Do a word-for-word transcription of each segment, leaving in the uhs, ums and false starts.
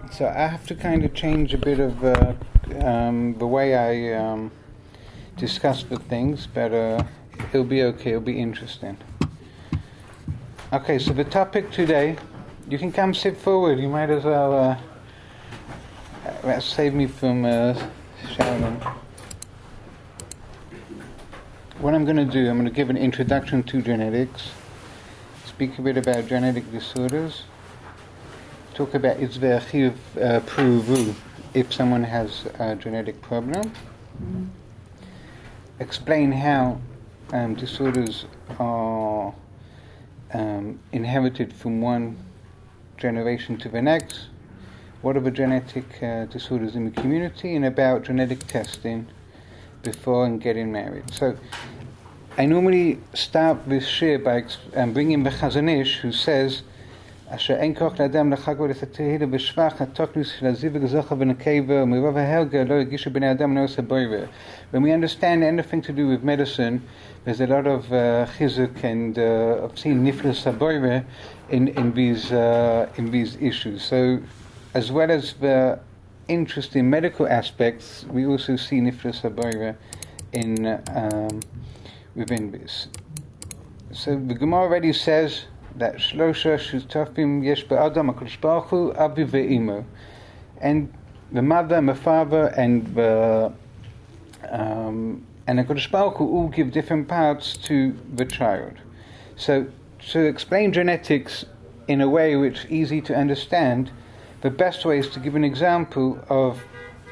So I have to kind of change a bit of uh, um, the way I um, discuss the things, but uh, it'll be okay, it'll be interesting. Okay, so the topic today, you can come sit forward, you might as well uh, uh, save me from uh, shouting. What I'm going to do, I'm going to give an introduction to genetics, speak a bit about genetic disorders, talk about Itzveh Achiv Pruvu if someone has a genetic problem, mm-hmm. explain how um, disorders are um, inherited from one generation to the next, what are the genetic uh, disorders in the community, and about genetic testing before and getting married. So I normally start this shir by um, bringing the Chazon Ish, who says אשר אין כוח לאדם לחגור לתתהילה בשבח התוקנוס של הזיווג זכר ונקבה ומרוב ההרגע לא הגישו בני אדם נורס הבוירה. When we understand anything to do with medicine, there's a lot of uh, chizuk and uh, of seeing niflas haboira in in these uh, in these issues. So, as well as the interesting medical aspects, we also see niflas haboira in um, within this. So the Gemara already says that Shlosha Shutafim Yesh Ba'adam HaKadosh Baruch Hu Avi Ve'imo, and the mother and the father and the um, and the HaKadosh Baruch Hu all give different parts to the child. So to explain genetics in a way which is easy to understand, the best way is to give an example of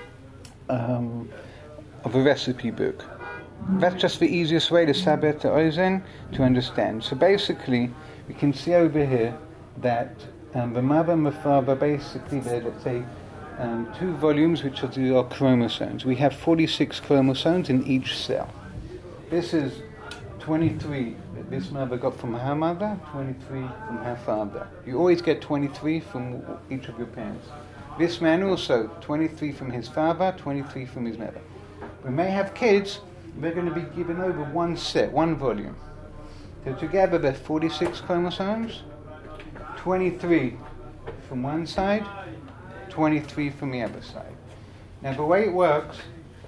um, of a recipe book. That's just the easiest way to sabet the oizen to understand. So basically, we can see over here that um, the mother and the father basically, they're, let's say, um, two volumes which are the chromosomes. We have forty-six chromosomes in each cell. This is twenty-three that this mother got from her mother, twenty-three from her father. You always get twenty-three from each of your parents. This man also, twenty-three from his father, twenty-three from his mother. We may have kids, they're going to be given over one set, one volume. So together there's forty-six chromosomes, twenty-three from one side, twenty-three from the other side. Now the way it works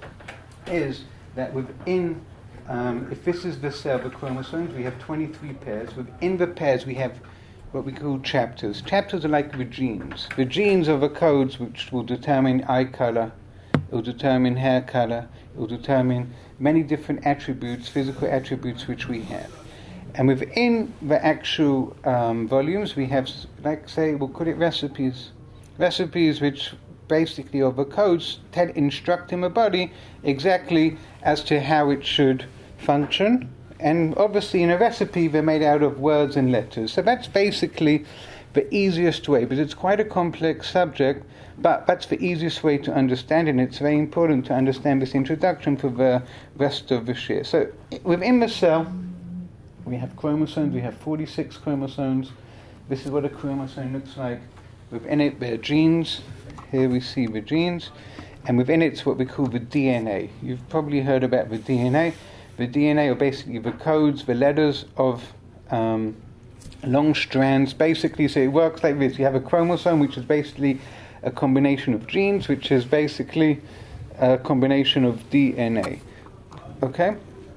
is that within, um, if this is the cell, the chromosomes, we have twenty-three pairs. Within the pairs we have what we call chapters. Chapters are like the genes. The genes are the codes which will determine eye color, it will determine hair color, it will determine many different attributes, physical attributes which we have. And within the actual um, volumes, we have, like say, we'll call it recipes. Recipes which basically are the codes that instruct in the body exactly as to how it should function. And obviously in a recipe, they're made out of words and letters. So that's basically the easiest way, but it's quite a complex subject, but that's the easiest way to understand, and it's very important to understand this introduction for the rest of the shir. So within the cell, we have chromosomes, we have forty-six chromosomes. This is what a chromosome looks like. Within it, there are genes. Here we see the genes. And within it's what we call the D N A. You've probably heard about the D N A. The D N A are basically the codes, the letters of um, long strands. Basically, so it works like this. You have a chromosome, which is basically a combination of genes, which is basically a combination of D N A. Okay?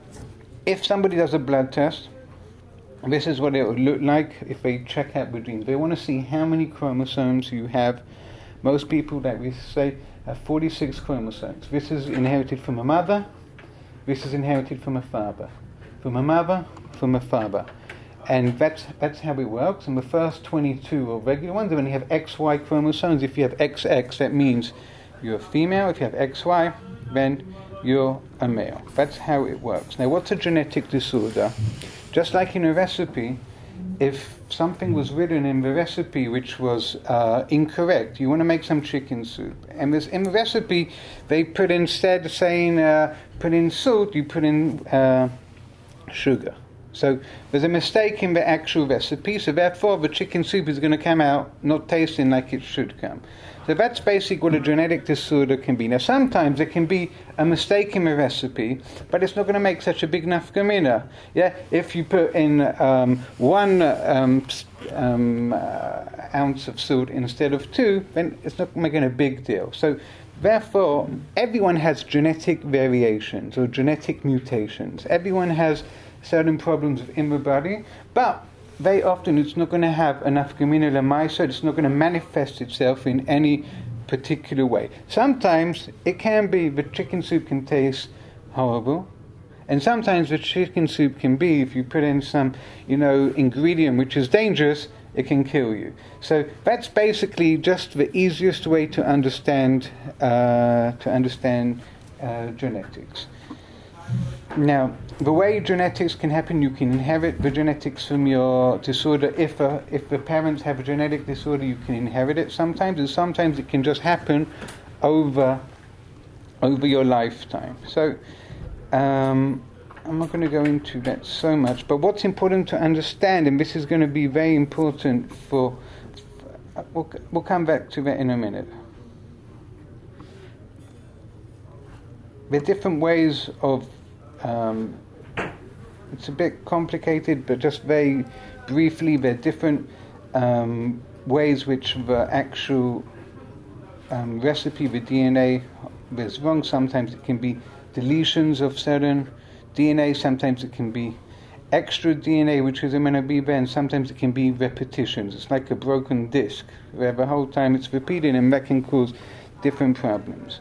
If somebody does a blood test, this is what it would look like if they check out the genes. They want to see how many chromosomes you have. Most people that we say have forty-six chromosomes. This is inherited from a mother. This is inherited from a father. From a mother, from a father. And that's that's how it works. And the first twenty-two are regular ones. And when you have X Y chromosomes, if you have X X, that means you're a female. If you have X Y, then you're a male. That's how it works. Now, what's a genetic disorder? Just like in a recipe, if something was written in the recipe which was uh, incorrect, you want to make some chicken soup, and this, in the recipe they put instead of saying uh, put in salt, you put in uh, sugar. So there's a mistake in the actual recipe, so therefore the chicken soup is going to come out not tasting like it should come. So that's basically what a genetic disorder can be. Now sometimes there can be a mistake in the recipe, but it's not going to make such a big nafkamina. Yeah, if you put in um, one um, um, uh, ounce of salt instead of two, then it's not making a big deal. So therefore, everyone has genetic variations or genetic mutations. Everyone has certain problems in the body, but very often it's not going to have enough gemina lemaisa, it's not going to manifest itself in any particular way. Sometimes it can be the chicken soup can taste horrible, and sometimes the chicken soup can be, if you put in some, you know, ingredient which is dangerous, it can kill you. So that's basically just the easiest way to understand uh, to understand uh, genetics. Now, the way genetics can happen, you can inherit the genetics from your disorder. If a, if the parents have a genetic disorder, you can inherit it sometimes, and sometimes it can just happen over over your lifetime. So, um, I'm not going to go into that so much, but what's important to understand, and this is going to be very important for, we'll, we'll come back to that in a minute. There are different ways of Um, it's a bit complicated, but just very briefly, there are different um, ways which the actual um, recipe, the D N A, is wrong. Sometimes it can be deletions of certain D N A, sometimes it can be extra D N A, which is amenabiba, and sometimes it can be repetitions. It's like a broken disc, where the whole time it's repeated, and that can cause different problems.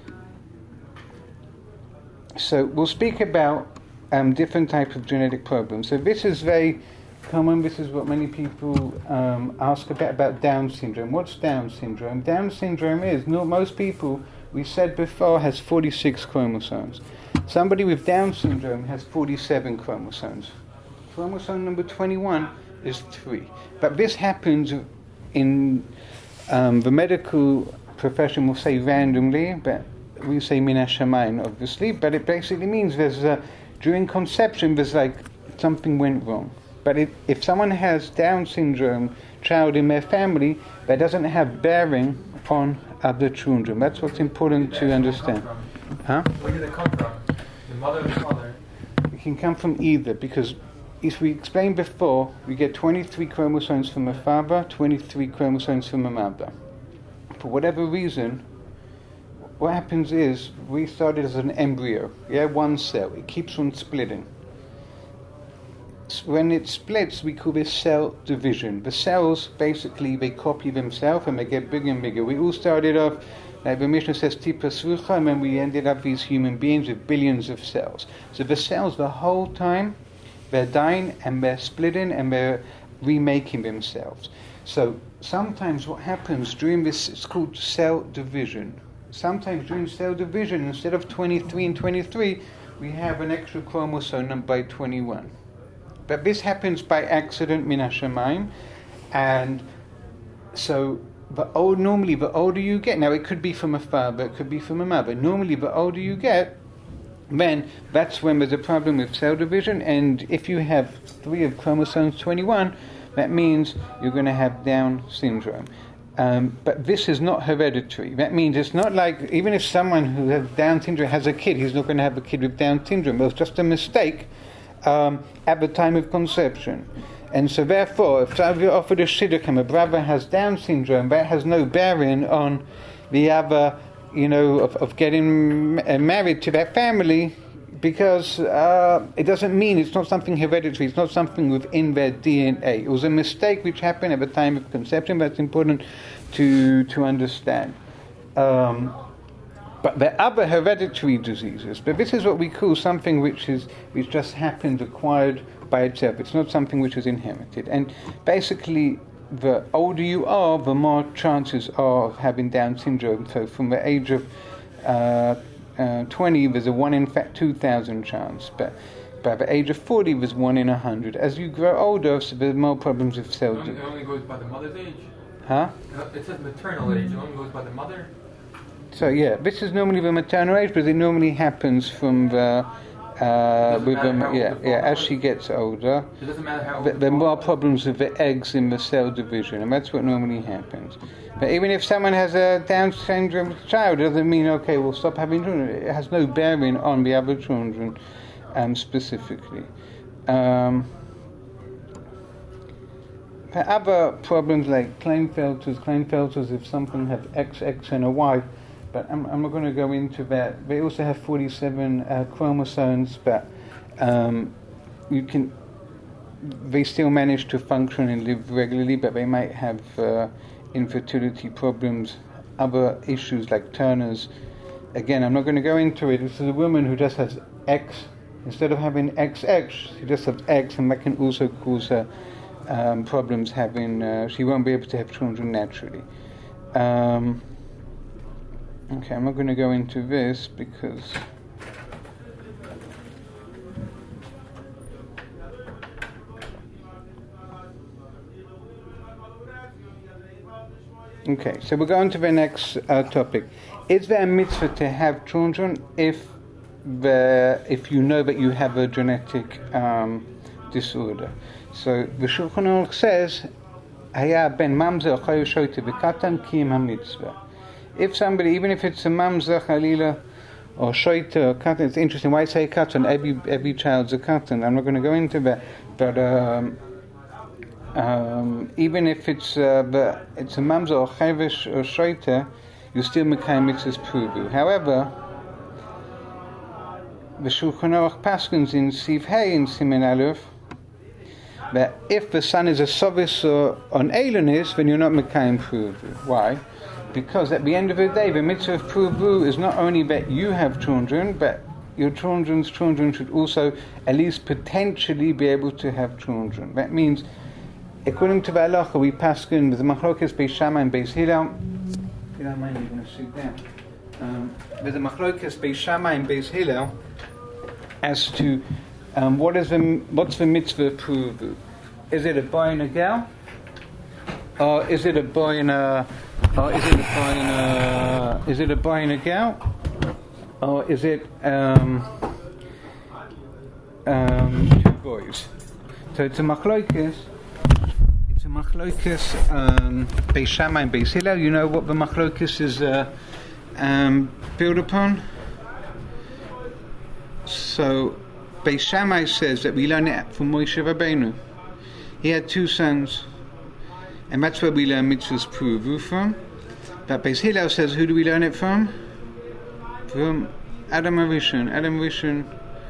So we'll speak about um, different types of genetic problems. So this is very common. This is what many people um, ask about, about Down syndrome. What's Down syndrome? Down syndrome is, no, most people, we said before, has forty-six chromosomes. Somebody with Down syndrome has forty-seven chromosomes. Chromosome number twenty-one is three. But this happens in um, the medical profession, will say randomly, but we say min hashamayim, obviously, but it basically means there's a, during conception there's like something went wrong. But it, if someone has Down syndrome child in their family, that doesn't have bearing on other children. That's what's important to understand. Huh? Where did it come from? The mother or the father? It can come from either, because as we explained before, we get twenty-three chromosomes from a father, twenty-three chromosomes from a mother. For whatever reason, what happens is, we started as an embryo, yeah, one cell. It keeps on splitting. When it splits, we call this cell division. The cells, basically, they copy themselves and they get bigger and bigger. We all started off, like the Mishnah says, tipa srucha, and then we ended up these human beings with billions of cells. So the cells, the whole time, they're dying and they're splitting and they're remaking themselves. So sometimes what happens during this, it's called cell division. Sometimes during cell division, instead of twenty-three and twenty-three, we have an extra chromosome by twenty-one. But this happens by accident, min hashamayim, and so the old, normally the older you get, now it could be from a father, it could be from a mother, normally the older you get, then that's when there's a problem with cell division, and if you have three of chromosomes twenty-one, that means you're going to have Down syndrome. Um, but this is not hereditary. That means it's not like, even if someone who has Down syndrome has a kid, he's not going to have a kid with Down syndrome. It was just a mistake um, at the time of conception. And so therefore, if you're offered a shidduch, a brother has Down syndrome, that has no bearing on the other, you know, of, of getting uh, married to that family, because uh, it doesn't mean, it's not something hereditary, it's not something within their D N A. It was a mistake which happened at the time of conception. That's important to to understand. Um, but there are other hereditary diseases, but this is what we call something which is which just happened, acquired by itself. It's not something which is inherited. And basically, the older you are, the more chances are of having Down syndrome. So from the age of uh, Uh, twenty, there's a one in fact two thousand chance, but by the age of forty, there's one in a hundred. As you grow older, so there's more problems with cell. It only, it only goes by the mother's age? Huh? It says maternal age, it only goes by the mother? So yeah, this is normally the maternal age, but it normally happens from the Uh, with matter them, how yeah, old the yeah. father As she gets older, It doesn't matter how old th- the there are more father- problems with the eggs in the cell division, and that's what normally happens. But even if someone has a Down syndrome child, it doesn't mean, okay, we'll stop having children. It has no bearing on the other children um, specifically. Um, the other problems like Klinefelters, Klinefelters, if something have X, X, and a Y, but I'm, I'm not going to go into that. They also have forty-seven uh, chromosomes, but um, you can. They still manage to function and live regularly, but they might have uh, infertility problems, other issues like Turner's. Again, I'm not going to go into it. This is a woman who just has X. Instead of having X X, she just has X, and that can also cause her um, problems having, uh, she won't be able to have children naturally. Um, okay, I'm not going to go into this because... Okay, so we'll go on to the next uh, topic. Is there a mitzvah to have children if the if you know that you have a genetic um, disorder? So the Shulchan Aruch says, "Haya ben mamzer chayu shoyte v'katan kiyim hamitzvah." If somebody, even if it's a mamzer chalila or shoyte or katan, it's interesting. Why say katan? Every every child's a katan. I'm not going to go into that, but. Um, Um, even if it's uh, the, it's a mamzer or chayvish or shoyte, you still mekayim mitzvahs pruvu. However, the Shulchan Aruch paskins in Siv Hey in Simen Aleph that if the son is a sovis or an alienist, then you're not mekayim pruvu. Why? Because at the end of the day, the mitzvah of pruvu is not only that you have children, but your children's children should also at least potentially be able to have children. That means, according to the halacha, we paskin with the machlokes Beis Shammai and Beis Hillel. If you don't mind, you're going to sit down. Um, with the machlokes Beis Shammai and Beis Hillel as to um, what is the what's the mitzvah pruvu? Is it a boy and a girl, or is it a boy and a, or is it a boy and a, is it a boy and a girl, or is it um, um, two boys? So it's a machlokes. It's a machlokes um, Beis Shammai and Beis Hillel. You know what the machlokes is uh, um, built upon? So Beis Shammai says that we learn it from Moshe Rabbeinu. He had two sons, and that's where we learn mitzvahs pruvu from. But Beis Hillel says, who do we learn it from? From Adam Rishon. Adam Rishon.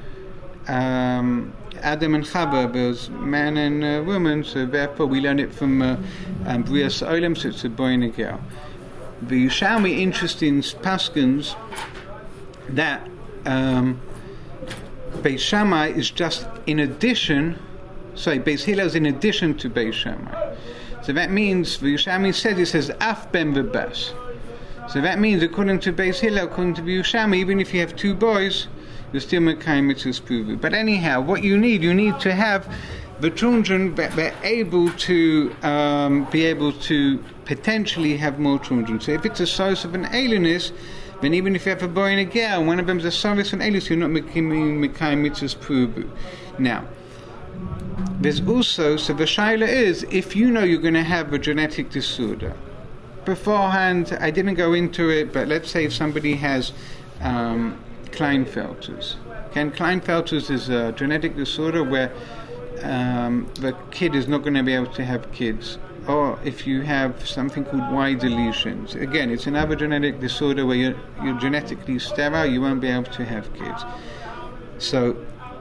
Um, Adam and Chava, was man and uh, woman, so therefore we learn it from uh, um, Brias Olam, so it's a boy and a girl. The Yerushalmi interesting paskins that um, Beis Shammai is just in addition, sorry, Beis Hillel is in addition to Beis Shammai. So that means, the Yerushalmi says, it says, Af ben v'bas. So that means, according to Beis Hillel, according to the Yerushalmi, even if you have two boys, you're still mekayim mitzvahs pruvu. But anyhow, what you need, you need to have the children that they're able to um, be able to potentially have more children. So if it's a source of an alienist, then even if you have a boy and a girl, one of them is a source of an alienist, you're not mekayim mitzvahs pruvu. Now, there's also, so the shaila is, if you know you're going to have a genetic disorder, beforehand, I didn't go into it, but let's say if somebody has um, Klinefelters. And Klinefelters is a genetic disorder where um, the kid is not going to be able to have kids. Or if you have something called Y deletions. Again, it's another genetic disorder where you're, you're genetically sterile, you won't be able to have kids. So,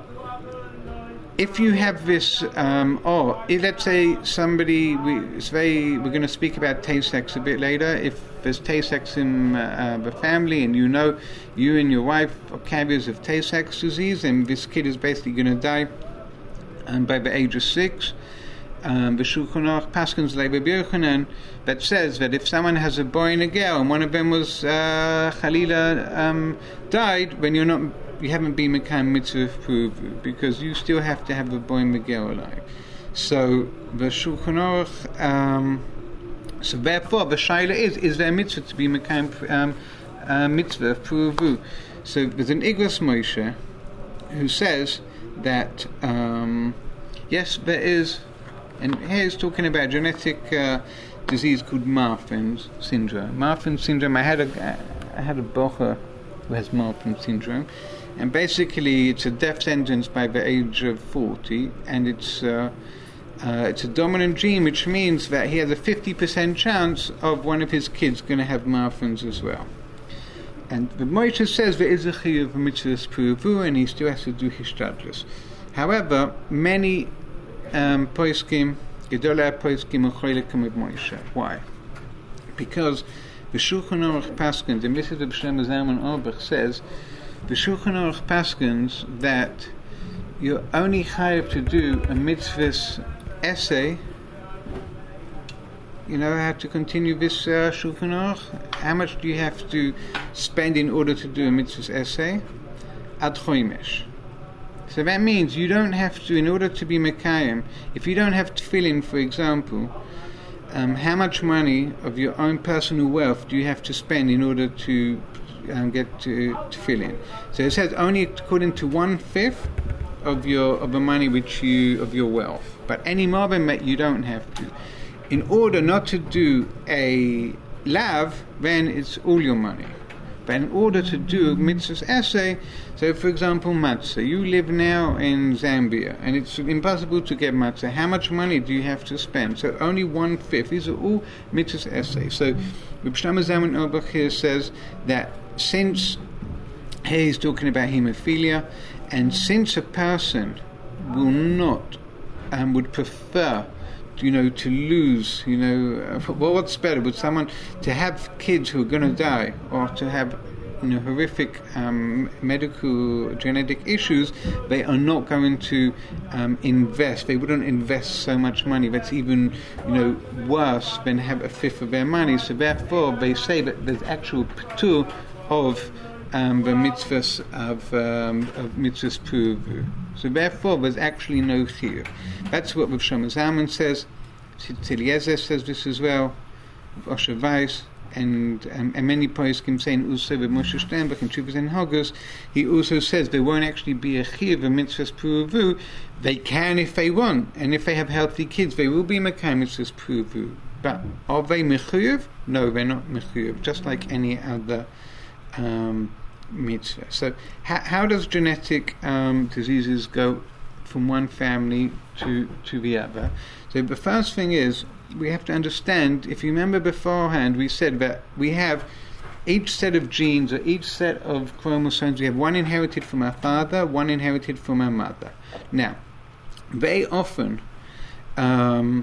if you have this, um, or if, let's say somebody, we, it's very, we're going to speak about Tay-Sex a bit later. If there's Tay-Sex in uh, the family, and you know you and your wife are carriers of Tay-Sex disease, and this kid is basically going to die um, by the age of six, um, the Shulchan Aruch paskins like Rabbi Yochanan that says that if someone has a boy and a girl, and one of them was uh, Chalila um, died, then you're not. You haven't been mekayim mitzvah pruvu because you still have to have a boy and a girl alive. So the Shulchan Aruch, um, so therefore the shaila is: is there a mitzvah to be mekayim um, uh, mitzvah pruvu? So there's an Igros Moshe who says that um, yes, there is, and here he's talking about genetic uh, disease called Marfan's syndrome. Marfan's syndrome. I had a I had a bocher who has Marfan's syndrome, and basically it's a death sentence by the age of forty, and it's uh, uh, it's a dominant gene, which means that he has a fifty percent chance of one of his kids going to have Marfan's as well. And the Moshe says there is a chiyuv of mitzvahs pruvu, and he still has to do hishtadlus. However, many um, poskim, gedolei poskim, are cholekim with Moshe. Why? Because the Shulchan Aruch paskins, and this is the Shlomo Zalman Auerbach says, the Shulchan Aruch paskins that you're only chayav to do a mitzvahs essay. You know how to continue this uh, Shulchan Aruch? How much do you have to spend in order to do a mitzvah's essay? Ad choimesh. So that means you don't have to, in order to be Mekayim, if you don't have to fill in, for example, um, how much money of your own personal wealth do you have to spend in order to um, get to, to fill in? So it says only according to one fifth of your of the money which you of your wealth, but any more than that you don't have to. In order not to do a lav, then it's all your money. But in order to do a mitzvah's essay, so for example, matzah, you live now in Zambia, and it's impossible to get matzah. How much money do you have to spend? So only one fifth. These are all mitzvah's essays. So Reb Shlomo Zalman Auerbach here says that since here he's talking about hemophilia, and since a person will not and um, would prefer, you know, to lose, you know, uh, well, what's better? Would someone to have kids who are going to die, or to have, you know, horrific um, medical genetic issues? They are not going to um, invest. They wouldn't invest so much money. That's even, you know, worse than have a fifth of their money. So therefore, they say that there's actual patur of um, the mitzvahs of, um, of mitzvahs pruvu. So therefore, there's actually no chiyuv. That's what Rav Shlomo Zalman says. Eliezer says this as well. Osher Weiss and, um, and many poskim saying also with Moshe Sternberg and Chuvas and Hoggers, he also says there won't actually be a chiyuv of mitzvahs pruvu. They can if they want, and if they have healthy kids, they will be mekayim mitzvahs pruvu. But are they mechuyev? No, they're not mechuyev. Just like any other um, mitzvah. So how, how does genetic um, diseases go from one family to, to the other? So the first thing is, we have to understand, if you remember beforehand, we said that we have each set of genes, or each set of chromosomes, we have one inherited from our father, one inherited from our mother. Now, very often, um,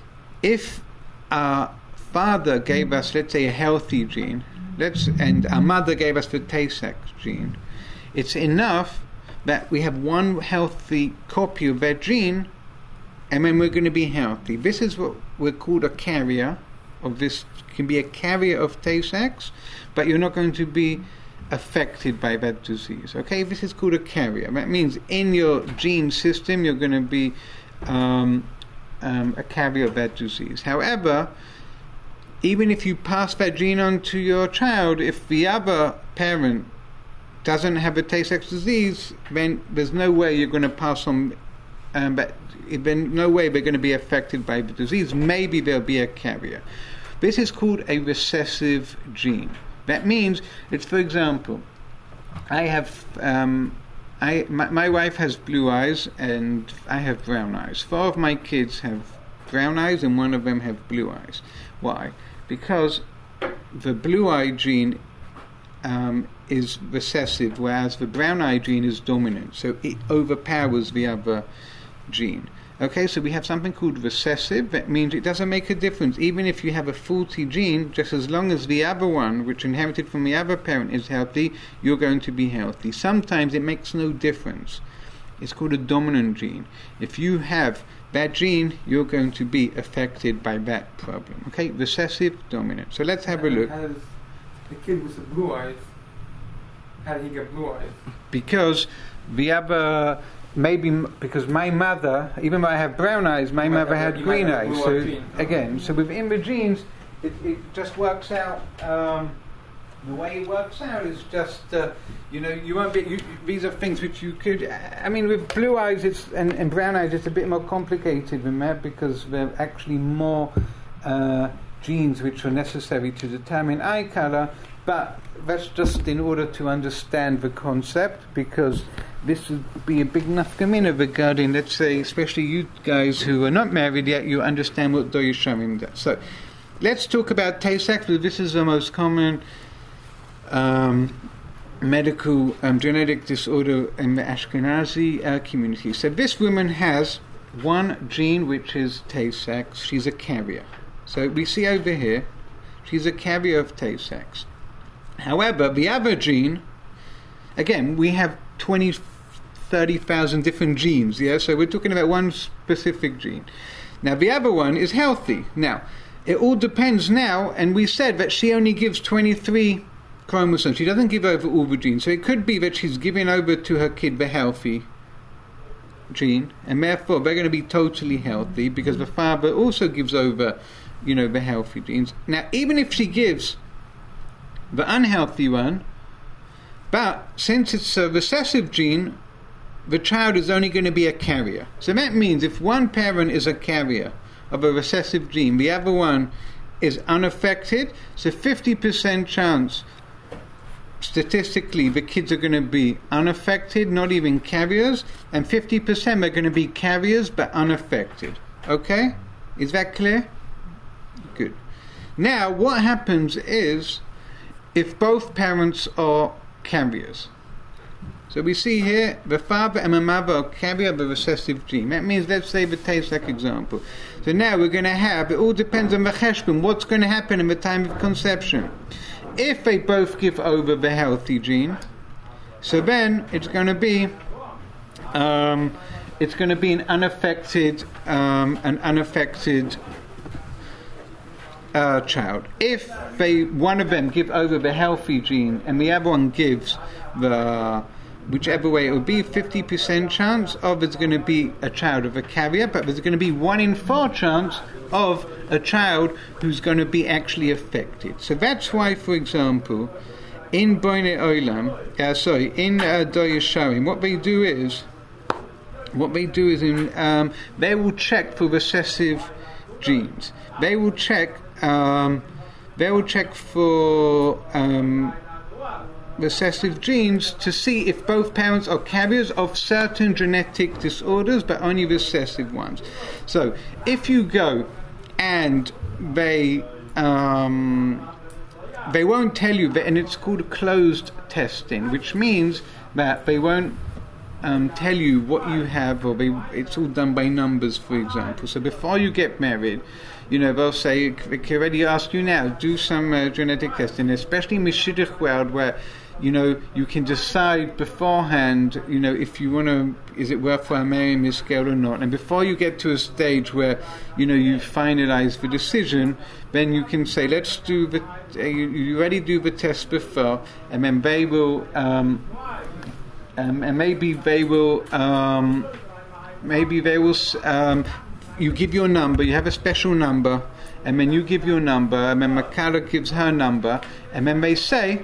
if our father gave us, let's say, a healthy gene, Let's, and our mother gave us the Tay-Sachs gene, it's enough that we have one healthy copy of that gene, and then we're going to be healthy. This is what we're called a carrier of this. Can be a carrier of Tay-Sachs, but you're not going to be affected by that disease. Okay, this is called a carrier. That means in your gene system you're going to be um, um, a carrier of that disease. However, even if you pass that gene on to your child, if the other parent doesn't have a Tay-Sachs disease, then there's no way you're going to pass on, um, but then no way they're going to be affected by the disease. Maybe there'll be a carrier. This is called a recessive gene. That means it's, for example, I have, um, I my, my wife has blue eyes and I have brown eyes. Four of my kids have brown eyes and one of them have blue eyes. Why? Because the blue eye gene um, is recessive, whereas the brown eye gene is dominant, so it overpowers the other gene. Okay, so we have something called recessive. That means it doesn't make a difference, even if you have a faulty gene, just as long as the other one, which inherited from the other parent, is healthy, you're going to be healthy. Sometimes it makes no difference. It's called a dominant gene. If you have that gene, you're going to be affected by that problem. Okay, recessive, dominant. So let's have a look. How does the kid with the blue eyes, how did he get blue eyes? Because the other, maybe because my mother, even though I have brown eyes, my You mother have- had you green have a eyes. blue So eye gene. again, so within the genes, it, it just works out. Um, The way it works out is just, uh, you know, you won't be. You, these are things which you could. I mean, with blue eyes, it's and, and brown eyes, it's a bit more complicated than that because there are actually more uh, genes which are necessary to determine eye color. But that's just in order to understand the concept, because this would be a big nafkamina regarding, let's say, especially you guys who are not married yet, you understand what Doyer Shamim does. So, let's talk about Tay-Sachs, because this is the most common um, medical um, genetic disorder in the Ashkenazi uh, community. So, this woman has one gene which is Tay-Sachs. She's a carrier. So, we see over here, she's a carrier of Tay-Sachs. However, the other gene, again, we have twenty, thirty thousand different genes, yeah? So we're talking about one specific gene. Now, the other one is healthy. Now, it all depends now, and we said that she only gives twenty-three chromosomes. She doesn't give over all the genes. So it could be that she's giving over to her kid the healthy gene, and therefore they're going to be totally healthy because the father also gives over, you know, the healthy genes. Now, even if she gives the unhealthy one, but since it's a recessive gene, the child is only going to be a carrier. So that means if one parent is a carrier of a recessive gene, the other one is unaffected, so fifty percent chance statistically the kids are going to be unaffected, not even carriers, and fifty percent are going to be carriers but unaffected. Okay? Is that clear? Good. Now, what happens is if both parents are carriers. So we see here the father and the mother are carrier of a recessive gene. That means, let's say the Tay-Sachs example. So now we're going to have, it all depends on the cheshbon, what's going to happen in the time of conception. If they both give over the healthy gene, so then it's going to be um, it's going to be an unaffected um, an unaffected Uh, child. If they one of them give over the healthy gene and the other one gives the whichever way it would be, fifty percent chance of it's going to be a child of a carrier, but there's going to be one in four chance of a child who's going to be actually affected. So that's why, for example, in Boine Olam, uh, sorry, in uh, Doyer Shamim, what they do is what they do is in um, they will check for recessive genes. They will check Um, they will check for um, recessive genes to see if both parents are carriers of certain genetic disorders, but only recessive ones. So, if you go and they um, they won't tell you that, and it's called closed testing, which means that they won't um, tell you what you have, or they, it's all done by numbers, for example. So before you get married, you know, they'll say, they can already ask you now, do some uh, genetic testing, especially in the Shidduch world where, you know, you can decide beforehand, you know, if you want to, is it worthwhile marrying this girl or not? And before you get to a stage where, you know, you finalize the decision, then you can say, let's do the, uh, you, you already do the test before, and then they will, um, um, and maybe they will, um, maybe they will, um, you give your number, you have a special number, and then you give your number, and then Makala gives her number, and then they say,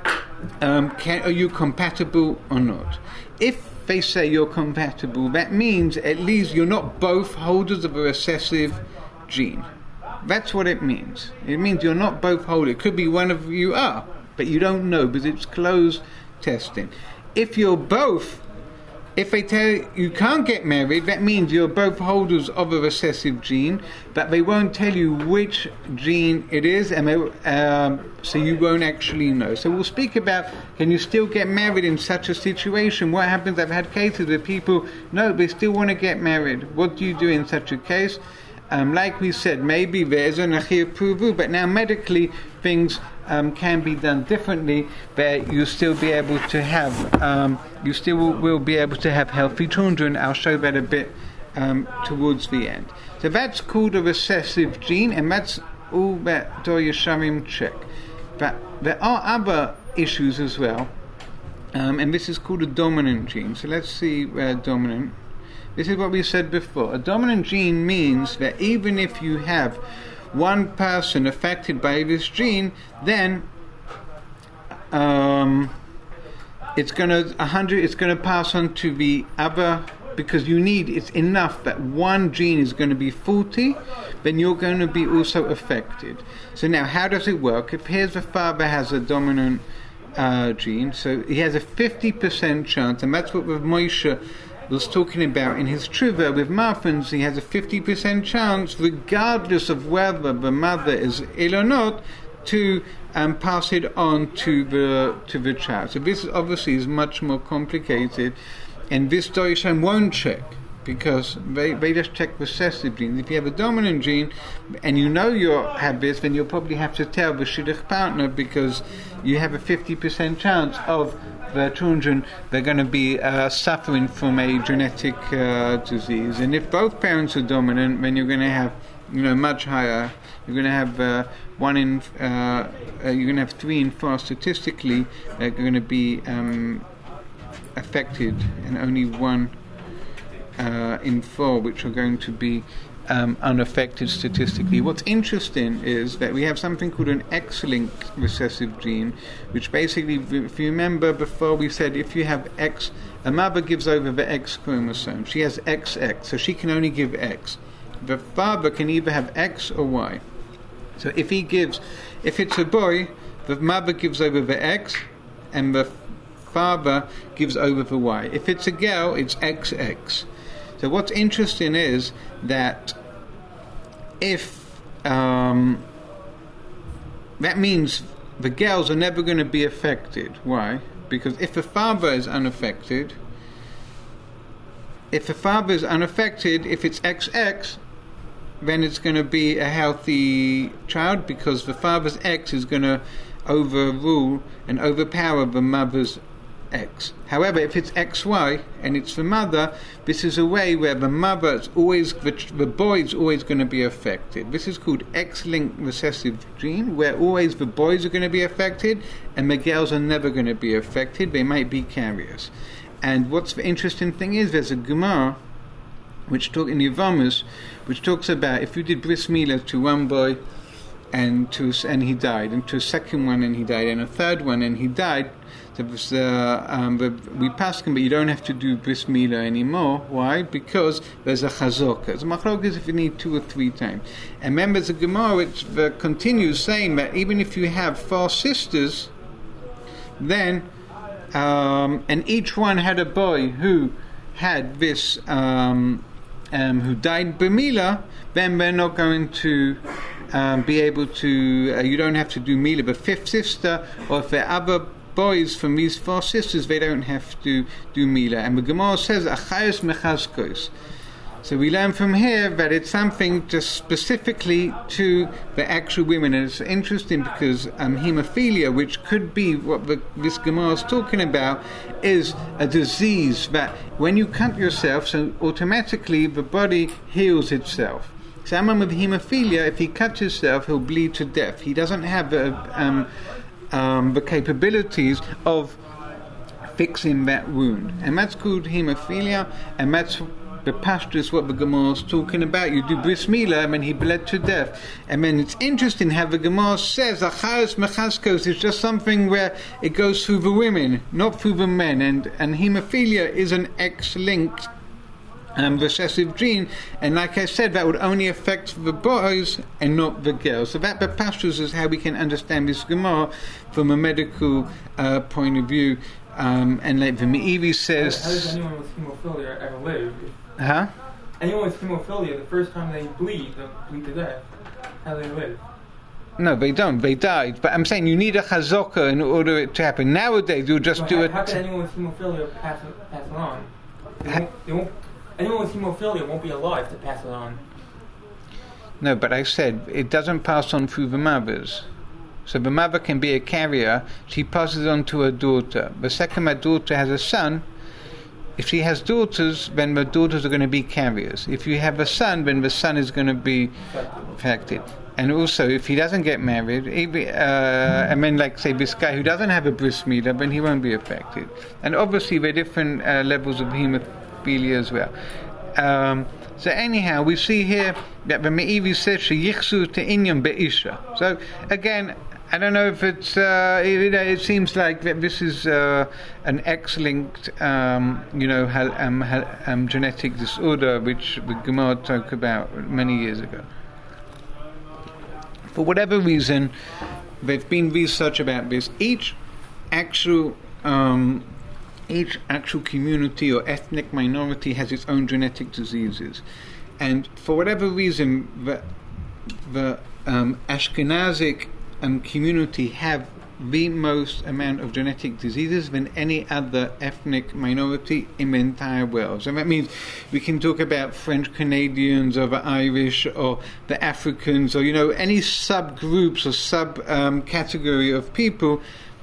um, can, are you compatible or not? If they say you're compatible, that means at least you're not both holders of a recessive gene. That's what it means. It means you're not both holders. It could be one of you are, but you don't know because it's closed testing. If you're both If they tell you you can't get married, that means you're both holders of a recessive gene, but they won't tell you which gene it is, and they, um, so you won't actually know. So we'll speak about, can you still get married in such a situation? What happens? I've had cases where people, no, they still want to get married. What do you do in such a case? Um, like we said, maybe there's an achir pruvu, but now medically things um, can be done differently, but you'll still be able to have, um, you still will, will be able to have healthy children. I'll show that a bit um, towards the end. So that's called a recessive gene, and that's all that Doyer Shamim check. But there are other issues as well, um, and this is called a dominant gene. So let's see where dominant. This is what we said before. A dominant gene means that even if you have one person affected by this gene, then um, it's going to one hundred. It's going to pass on to the other, because you need. It's enough that one gene is going to be faulty, then you're going to be also affected. So now, how does it work? If here's the father has a dominant uh, gene, so he has a fifty percent chance, and that's what with Moshe was talking about in his Triva. With Marfans, he has a fifty percent chance, regardless of whether the mother is ill or not, to um, pass it on to the to the child. So this obviously is much more complicated, and this Doishan won't check, because they, they just check recessive genes. If you have a dominant gene and you know you have this, then you'll probably have to tell the shidduch partner, because you have a fifty percent chance of the children, they're going to be uh, suffering from a genetic uh, disease. And if both parents are dominant, then you're going to have, you know, much higher. You're going to have uh, one in, uh, uh, you're going to have three in four statistically that are going to be um, affected, and only one uh, in four which are going to be Um, unaffected statistically. What's interesting is that we have something called an X-linked recessive gene, which basically, if you remember before, we said if you have X, a mother gives over the X chromosome. She has X X, so she can only give X. The father can either have X or Y. So if he gives, if it's a boy, the mother gives over the X, and the father gives over the Y. If it's a girl, it's X X. So what's interesting is that if um, that means the girls are never going to be affected. Why? Because if the father is unaffected, if the father is unaffected, if it's X X, then it's going to be a healthy child, because the father's X is going to overrule and overpower the mother's X. However, if it's X Y and it's the mother, this is a way where the mother is always, the, the boy is always going to be affected. This is called X-linked recessive gene, where always the boys are going to be affected and the girls are never going to be affected. They might be carriers. And what's the interesting thing is, there's a Gemara which talk in Yevamos, which talks about if you did bris milah to one boy and to and he died, and to a second one and he died, and a third one and he died. There was, uh, um, we passed him, but you don't have to do bris milah anymore. Why? Because there's a chazokah. It's a machlokes if you need two or three times. And remember, there's a Gemara which uh, continues saying that even if you have four sisters, then um, and each one had a boy who had this, um, um, who died b'milah, then they're not going to um, be able to. Uh, you don't have to do milah. But fifth sister, or if there are other boys from these four sisters, they don't have to do milah. And the Gemara says achayos mechazkos. So we learn from here that it's something just specifically to the actual women. And it's interesting because um, hemophilia, which could be what the, this Gemara is talking about, is a disease that when you cut yourself, so automatically the body heals itself. Someone with hemophilia, if he cuts himself, he'll bleed to death. He doesn't have a um, Um, the capabilities of fixing that wound, and that's called hemophilia, and that's the pastures what the Gemara is talking about. You do bris milah, and then he bled to death. And then it's interesting how the Gemara says achayos mechazkos is just something where it goes through the women, not through the men, and and hemophilia is an X-linked Um, recessive gene, and like I said, that would only affect the boys and not the girls. So that the pastures is how we can understand this Gemara from a medical uh, point of view. Um, and like the Me'ivi says, how does anyone with hemophilia ever live? Huh? Anyone with hemophilia, the first time they bleed, they bleed to death. How do they live? No, they don't. They died. But I'm saying you need a chazokah in order it to happen. Nowadays, you just so do how, it. How can anyone with hemophilia pass it, pass it on? They won't, they won't, anyone with hemophilia won't be alive to pass it on. No, but I said it doesn't pass on through the mothers. So the mother can be a carrier. She passes it on to her daughter. The second my daughter has a son, if she has daughters, then the daughters are going to be carriers. If you have a son, then the son is going to be affected. And also, if he doesn't get married, he, uh, I mean, like, say, this guy who doesn't have a bris milah, then he won't be affected. And obviously, there are different uh, levels of hemophilia as well. Um, so anyhow, we see here that the Me'ivi says, sheyichsu te'inyan be'isha. So, again, I don't know if it's, uh, it, it seems like that this is uh, an X-linked, um, you know, hal, um, hal, um, genetic disorder, which the Gemara talked about many years ago. For whatever reason, there's been research about this. Each actual, um, each actual community or ethnic minority has its own genetic diseases, and for whatever reason, the the um, Ashkenazic Um, community have the most amount of genetic diseases than any other ethnic minority in the entire world. So that means we can talk about French Canadians or the Irish or the Africans or, you know, any subgroups or sub um, category of people.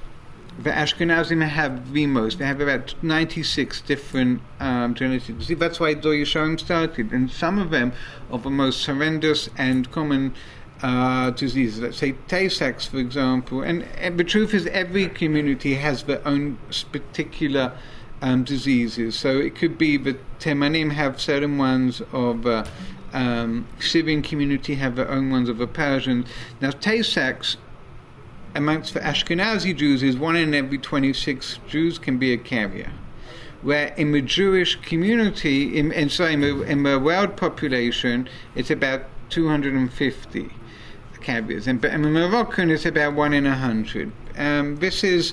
The Ashkenazim have the most. They have about ninety-six different um, genetic diseases. That's why Dor Yesharim started, and some of them are the most horrendous and common Uh, diseases. Let's say Tay-Sachs, for example, and, and the truth is every community has their own particular um, diseases. So it could be that Temanim have certain ones, of uh, um, Syrian community have their own ones, of the Persians. Now Tay-Sachs amongst the Ashkenazi Jews is one in every twenty-six Jews can be a carrier, where in the Jewish community, in, in, sorry, in, the, in the world population, it's about two hundred fifty carriers, and in Moroccan it's about one in a hundred. Um, this is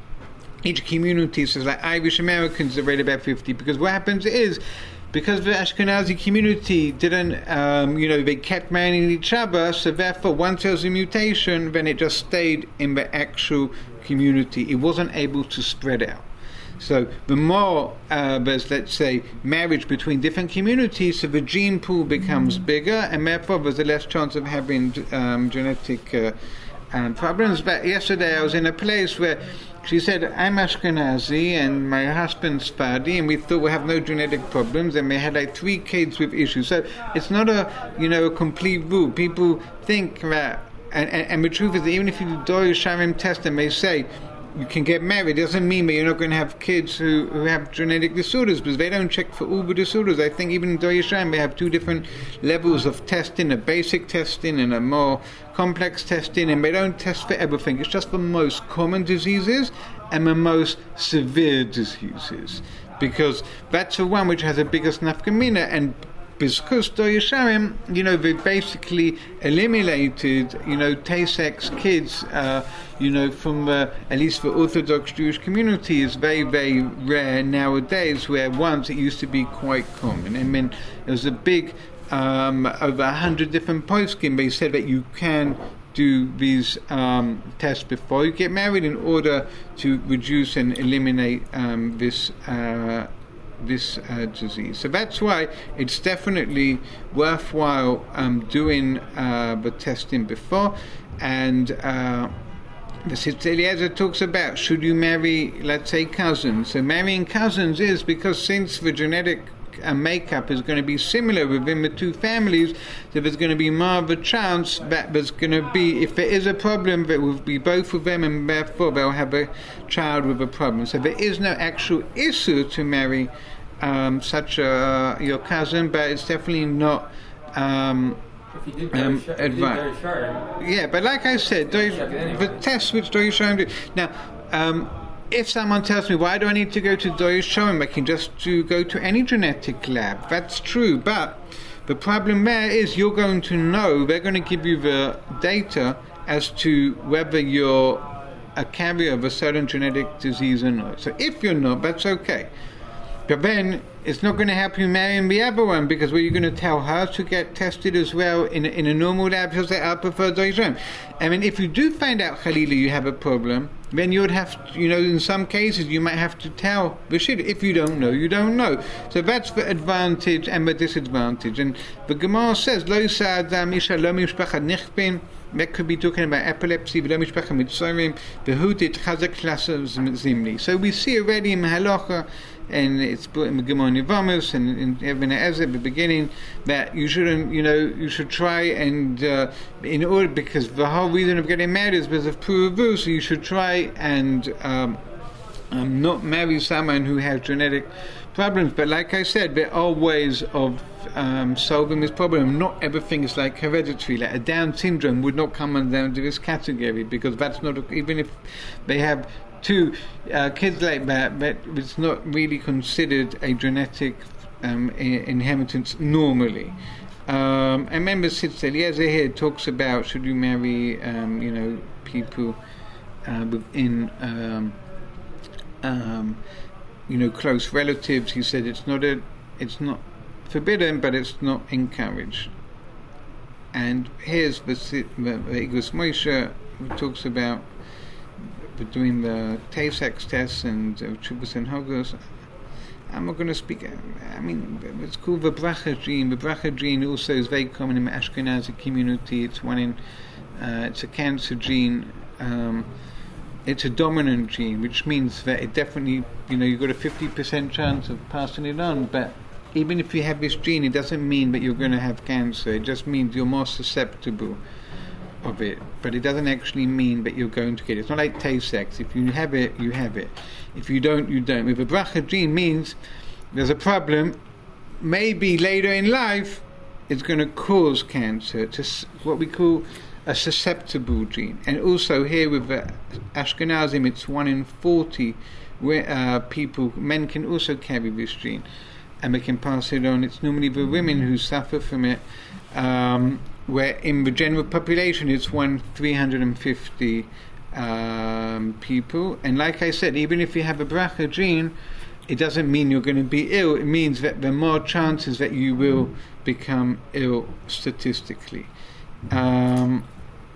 each community, so like Irish Americans are right about fifty, because what happens is, because the Ashkenazi community didn't, um, you know, they kept marrying each other, so therefore once there was a mutation, then it just stayed in the actual community. It wasn't able to spread out. So the more uh, there's, let's say, marriage between different communities, so the gene pool becomes bigger, and therefore there's a less chance of having um, genetic uh, um, problems. But yesterday I was in a place where she said, I'm Ashkenazi and my husband's Sephardi, and we thought we have no genetic problems, and we had like three kids with issues. So it's not a, you know, a complete rule. People think that, and, and, and the truth is that even if you do Dor Yesharim test and they say, you can get married, doesn't mean that you're not going to have kids who, who have genetic disorders, because they don't check for all the disorders. I think even in Dor Yesharim they have two different levels of testing, a basic testing and a more complex testing, and they don't test for everything. It's just the most common diseases and the most severe diseases, because that's the one which has the biggest nafkamina. And because Dor Yesharim, you know, they basically eliminated, you know, Tay-Sachs kids, uh, you know, from the, at least the Orthodox Jewish community is very, very rare nowadays, where once it used to be quite common. I mean, there was a big, um, over a hundred different poskim, they said that you can do these um, tests before you get married in order to reduce and eliminate um, this uh this uh, disease. So that's why it's definitely worthwhile um, doing uh, the testing before. And uh, the Sitz Eliezer talks about, should you marry, let's say, cousins? So marrying cousins is because since the genetic uh, makeup is going to be similar within the two families, so there's going to be more of a chance that there's going to be, if there is a problem, there will be both of them, and therefore they'll have a child with a problem. So there is no actual issue to marry um, such a, your cousin, but it's definitely not um, If you did um, Dor advice. Yesharim, Yeah, but like I said, Dor, the test which Dor Yesharim did. Now, um, if someone tells me, why do I need to go to Dor Yesharim? I can just do, go to any genetic lab. That's true, but the problem there is you're going to know, they're going to give you the data as to whether you're a carrier of a certain genetic disease or not. So if you're not, that's okay. But then it's not going to help you marrying the other one, because what you're going to tell her to get tested as well in a, in a normal lab. She'll say, I prefer Dor Yesharim. I mean, if you do find out, Khalila, you have a problem, then you would have to, you know, in some cases you might have to tell the shit. If you don't know, you don't know. So that's the advantage and the disadvantage. And the Gemara says, Lo yisa adam isha lo mishpachad nichbin. That could be talking about epilepsy, v'lo mishpacha mitzorim, v'hudit chazak klasas zimli. So we see already in Halacha, and it's brought in the Gemara Nivamus and in Even Ezer at the beginning, that you shouldn't, you know, you should try and uh, in order, because the whole reason of getting married is because of Puruvu, so you should try and um, um, not marry someone who has genetic problems. But like I said, there are ways of um, solving this problem. Not everything is like hereditary. Like a Down syndrome would not come under this category, because that's not, even if they have two uh, kids like that, but it's not really considered a genetic um, I- inheritance normally. Um, I remember Tzitz Eliezer here talks about, should you marry, um, you know, people uh, within, um, um, you know, close relatives. He said it's not a, it's not forbidden, but it's not encouraged. And here's the Igros Moshe, who talks about between the Tay-Sachs tests and uh, Chubas and Hogos. I'm not going to speak. I mean, it's called the Bracha gene. The Bracha gene also is very common in the Ashkenazi community. It's one in. Uh, it's a cancer gene. Um, it's a dominant gene, which means that it definitely, you know, you've got a fifty percent chance of passing it on. But even if you have this gene, it doesn't mean that you're going to have cancer. It just means you're more susceptible of it, but it doesn't actually mean that you're going to get it. It's not like Tay-Sachs. If you have it, you have it. If you don't, you don't. With a Bracha gene means there's a problem. Maybe later in life, it's going to cause cancer. It's what we call a susceptible gene. And also here with the Ashkenazim, it's one in forty where uh, people, men can also carry this gene, and they can pass it on. It's normally the women who suffer from it. Um, where in the general population it's one three hundred fifty um, people, and like I said, even if you have a Bracha gene, it doesn't mean you're going to be ill. It means that there are more chances that you will become ill statistically. Um,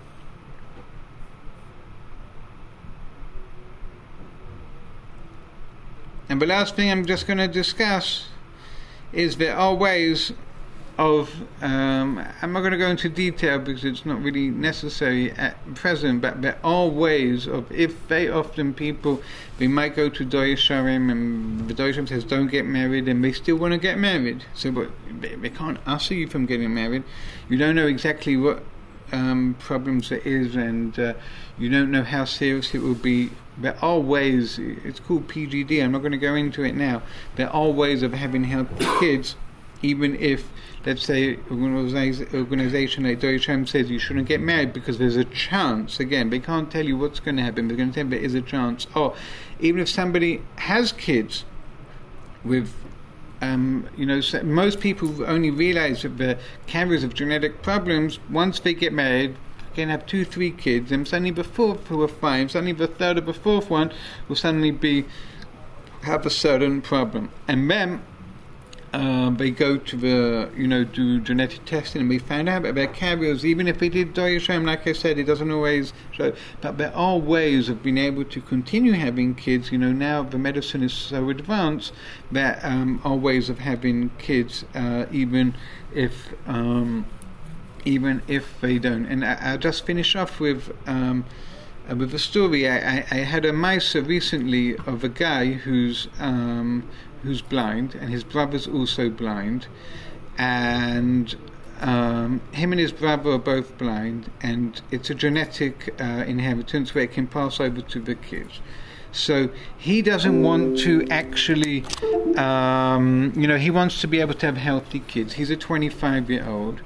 and the last thing I'm just going to discuss is there are ways of, um, I'm not going to go into detail because it's not really necessary at present, but there are ways of, if very often people, they might go to Doy Sharim and the Doy Sharim says don't get married, and they still want to get married. So but they, they can't ask you from getting married. You don't know exactly what um, problems there is, and uh, you don't know how serious it will be. There are ways, it's called P G D, I'm not going to go into it now. There are ways of having healthy kids, even if, let's say, an organization like Doy Shem says you shouldn't get married because there's a chance. Again, they can't tell you what's going to happen. They're going to tell you there is a chance. Or even if somebody has kids with, um, you know, so most people only realize that the carriers of genetic problems once they get married. Can have two, three kids, and suddenly the fourth or five, suddenly the third or the fourth one will suddenly be have a certain problem, and then uh, they go to the, you know, do genetic testing, and we found out that they're carriers. Even if they did Doy Shem, like I said, it doesn't always show, but there are ways of being able to continue having kids. You know, now the medicine is so advanced that um, are ways of having kids, uh, even if. Um, even if they don't. And I, I'll just finish off with um, uh, with a story. I, I, I had a Maisa recently of a guy who's um, who's blind, and his brother's also blind, and um, him and his brother are both blind, and it's a genetic uh, inheritance where it can pass over to the kids. So he doesn't want to actually, um, you know, he wants to be able to have healthy kids. He's a twenty-five-year-old.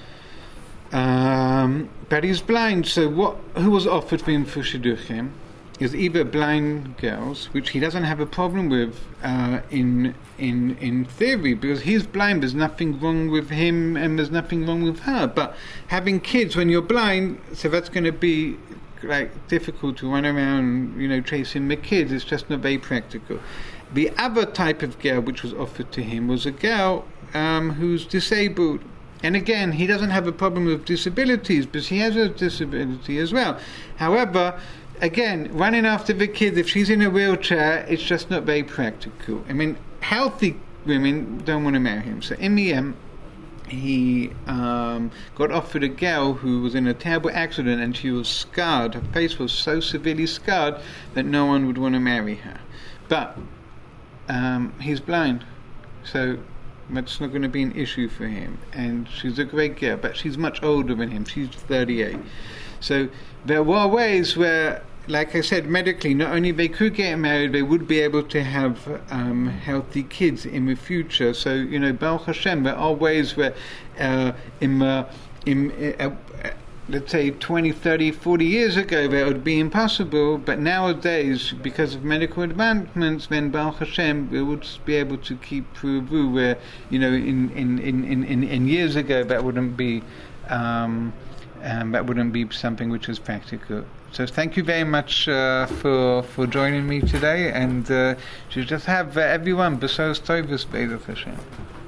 Um, but he's blind, so what? Who was offered for him for shidduchim is either blind girls, which he doesn't have a problem with uh, in in in theory, because he's blind. There's nothing wrong with him, and there's nothing wrong with her. But having kids when you're blind, so that's going to be like difficult to run around, you know, chasing the kids. It's just not very practical. The other type of girl which was offered to him was a girl um, who's disabled. And again, he doesn't have a problem with disabilities, but he has a disability as well. However, again, running after the kids, if she's in a wheelchair, it's just not very practical. I mean, healthy women don't want to marry him. So in the end, he um, got offered a girl who was in a terrible accident, and she was scarred. Her face was so severely scarred that no one would want to marry her. But um, he's blind, so that's not going to be an issue for him. And she's a great girl, but she's much older than him. She's thirty-eight. So there were ways where like I said, medically, not only they could get married, they would be able to have um, healthy kids in the future. So, you know, Baruch Hashem, there are ways where uh, in, uh, in uh, uh, let's say twenty, thirty, forty years ago that would be impossible, but nowadays, because of medical advancements, then Baruch Hashem, we would be able to keep Puruvu, where, you know, in, in, in, in, in years ago that wouldn't be um, um, that wouldn't be something which was practical. So thank you very much uh, for for joining me today, and uh, to just have uh, everyone B'sos Tovos B'ezras Hashem.